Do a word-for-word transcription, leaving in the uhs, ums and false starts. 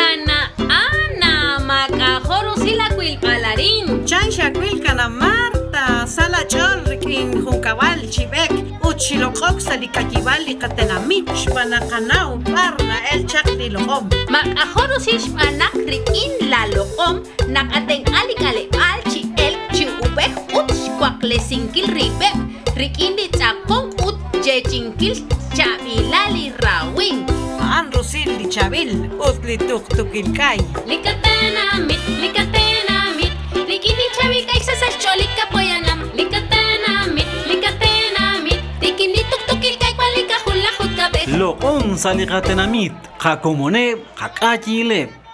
Mana Ana Macajoro sila quilpalarin. Chansha quilcana Marta, Sala Chorrikin, Juncabal, Chibek, Uchilocok, Salicachibali, Catenamich, Panacanao, Parna, El Chacli Locom. Macajoro sishpanak rikin la locom, nakateng aling ale alchi el chiubek ut kwakle sinkil ribe, rikin di chakong ut jechinkil chabilali rawing. An Rusil di Chabil, Utli Tuktukilkai. Likatena mit, likatena mit, rikini chabil kay sa sacholika poyanam. Likatena mit, likatena mit, rikini tuktukil kay kwalika hula hut kabek. Loqon saliqatenamit, qakomone, qaqachile.